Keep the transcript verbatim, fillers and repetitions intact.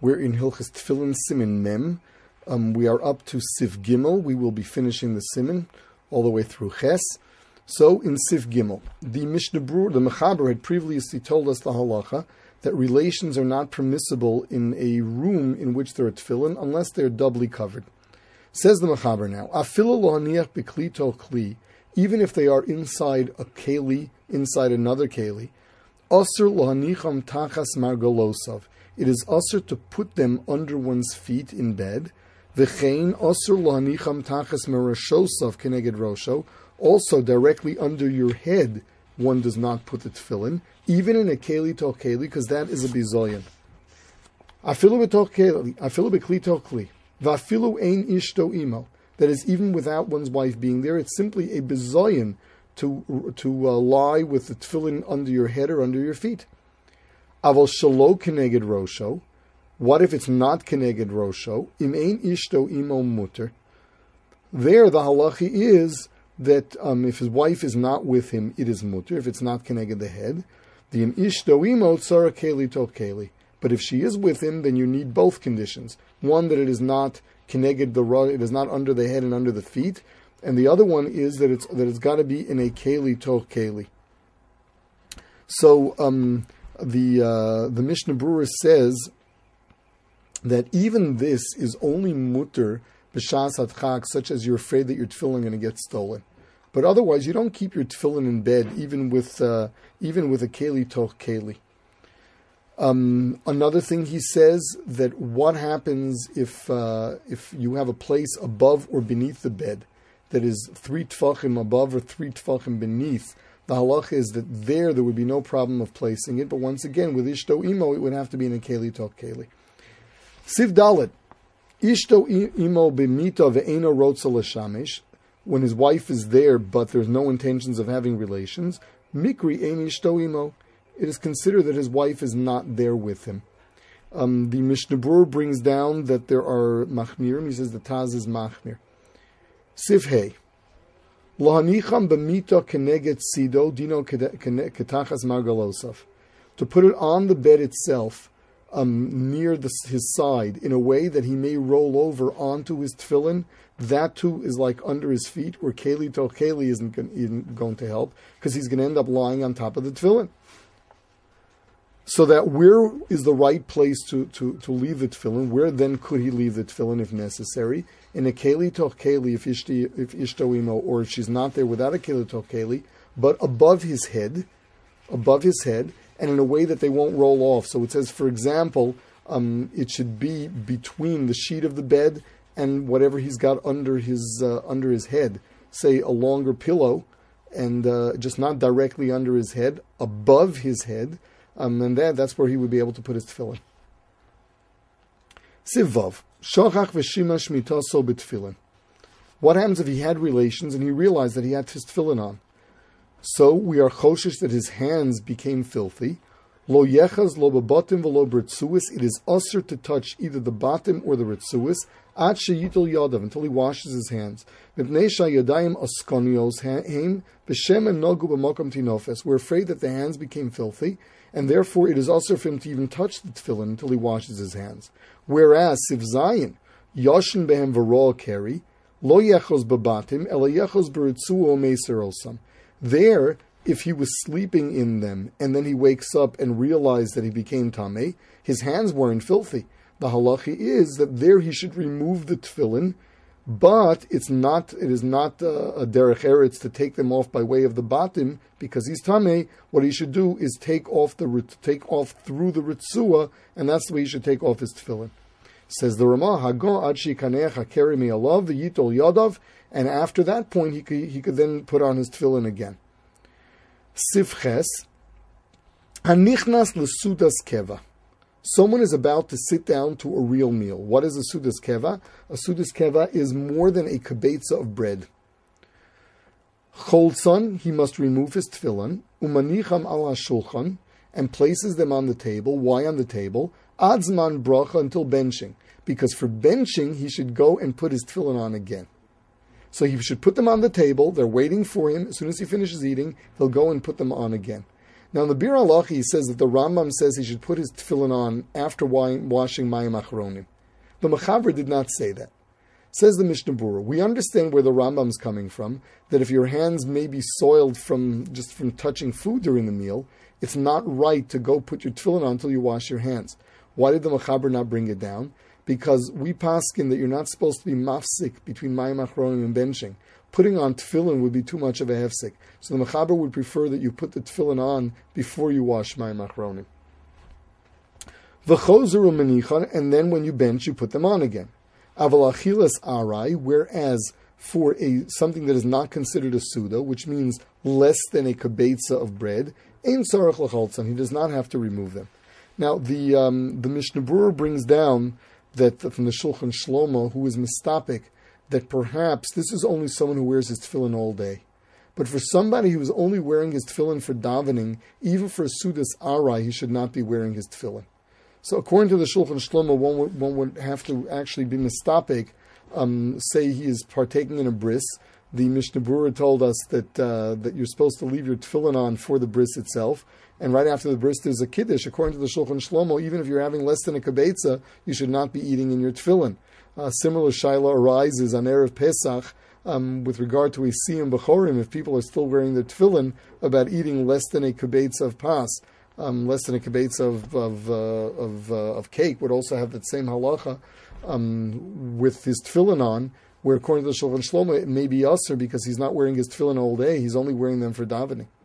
We're in Hilchas Tefillin Siman Mem. Um, we are up to Sif Gimel. We will be finishing the Siman all the way through Ches. So in Sif Gimel, the Mishnah Berurah, the Mechaber, had previously told us the halacha that relations are not permissible in a room in which there are tefillin unless they're doubly covered. Says the Mechaber now, Afilu lo haniach b'kli to kli, even if they are inside a keli, inside another keli, asur lo hanicham tachas margolosav. It is asur to put them under one's feet in bed. V'chein asur lo hanicham tachas merashosav keneged rosho. Also, directly under your head, one does not put the tefillin, even in a keli to keli, because that is a bizoyan. Afilu b'toch keli, afilu b'kli to kli, v'afilu ein ishto imo. That is, even without one's wife being there, it's simply a bizoyan to to uh, lie with the tefillin under your head or under your feet. Aval shalo keneged rosho. What if it's not keneged rosho? Im ein ishto imo muter. There, the halachi is that um, if his wife is not with him, it is muter. If it's not keneged the head, the im ishto imo tzara keli to keli. But if she is with him, then you need both conditions. One, that it is not keneged the rod, it is not under the head and under the feet, and the other one is that it's that it's got to be in a keli to keli. So um, the uh, the Mishnah Berurah says that even this is only muter b'shas hadchak, such as you're afraid that your tefillin are going to get stolen. But otherwise, you don't keep your tefillin in bed, even with uh, even with a keli toch keli. Um, another thing he says, that what happens if uh, if you have a place above or beneath the bed that is three tfachim above or three tfachim beneath. The halacha is that there there would be no problem of placing it, but once again with ishto imo it would have to be in a keli toch keli. Siv Dalet, ishto imo b'mita ve'eno rotza l'shamesh, when his wife is there but there's no intentions of having relations, mikri ein ishto imo, it is considered that his wife is not there with him. Um, the Mishnah Berurah brings down that there are machmirim. He says the Taz is machmir. Siv Hey, lohanicham b'mita keneged sido dino ketachas margalosaf, to put it on the bed itself, Um, near the, his side, in a way that he may roll over onto his tefillin. That too is like under his feet, where keli to keli isn't, isn't going to help, because he's going to end up lying on top of the tefillin. So that where is the right place to, to, to leave the tefillin? Where then could he leave the tefillin if necessary? In a keli to keli, if ishti, if ishto imo, or if she's not there without a keli to keli, but above his head, above his head, and in a way that they won't roll off. So it says, for example, um, it should be between the sheet of the bed and whatever he's got under his uh, under his head. Say a longer pillow, and uh, just not directly under his head, above his head, um, and that that's where he would be able to put his tefillin. Sivav shochach v'shima shmitaso b'tefillin. What happens if he had relations and he realized that he had his tefillin on? So we are choshish that his hands became filthy. Lo yechaz lo b'batim v'lo b'ritzuis. It is usher to touch either the bottom or the ritzuis at sheyitul yadav, until he washes his hands. Mipnei shayadayim askonios haim b'shem and nogu b'makam tinofes. We're afraid that the hands became filthy, and therefore it is usher for him to even touch the tefillin until he washes his hands. Whereas if zayin yoshin behem v'roa keri lo yechaz b'batim ela yechaz b'ritzuo meiser osam. There, if he was sleeping in them and then he wakes up and realized that he became tamei, his hands weren't filthy. The halachi is that there he should remove the tefillin, but it's not. It is not uh, a derech eretz to take them off by way of the batim, because he's tamei. What he should do is take off the take off through the ritzua, and that's the way he should take off his tefillin. Says the Ramah, Hago ad shikaneach hakeri mi'alav v'yitol yadav, and after that point, he could he could then put on his tefillin again. Sivches, hanichnas lesudas keva. Someone is about to sit down to a real meal. What is a sudas keva? A sudas keva is more than a kibetza of bread. Cholson, he must remove his tefillin, umanicham al hashulchan, and places them on the table. Why on the table? Adzman bracha, until benching. Because for benching, he should go and put his tefillin on again. So he should put them on the table. They're waiting for him. As soon as he finishes eating, he'll go and put them on again. Now, in the Bir Halacha, he says that the Rambam says he should put his tefillin on after washing mayim achronim. The Mechaber did not say that. Says the Mishnah Berurah, we understand where the Rambam's coming from, that if your hands may be soiled from just from touching food during the meal, it's not right to go put your tefillin on until you wash your hands. Why did the Mechaber not bring it down? Because we paskin that you're not supposed to be mafsik between mayim achronim and benching. Putting on tefillin would be too much of a hefsik. So the Mechaber would prefer that you put the tefillin on before you wash mayim achronim. V'chozeru menichan, and then when you bench, you put them on again. Aval achilas arai, whereas for a something that is not considered a suda, which means less than a kibetza of bread, ein tzarech l'chaltzan, he does not have to remove them. Now, the um, the Mishnah Berurah brings down that from the Shulchan Shlomo, who is mistapik, that perhaps this is only someone who wears his tefillin all day. But for somebody who is only wearing his tefillin for davening, even for a sudas arai, he should not be wearing his tefillin. So according to the Shulchan Shlomo, one would, one would have to actually be mistapik, um, say he is partaking in a bris. The Mishnah Berurah told us that uh, that you're supposed to leave your tefillin on for the bris itself, and right after the bris there's a kiddush. According to the Shulchan Shlomo, even if you're having less than a kibetza, you should not be eating in your tefillin. Uh, similar shaila arises on Erev Pesach um, with regard to a siyum b'chorim, if people are still wearing their tefillin, about eating less than a kibetza of pas. Um, less than a kibetza of of uh, of, uh, of cake would also have that same halacha um, with his tefillin on, where according to the Shulchan Shlomo it may be usher because he's not wearing his tefillin all day; he's only wearing them for davening.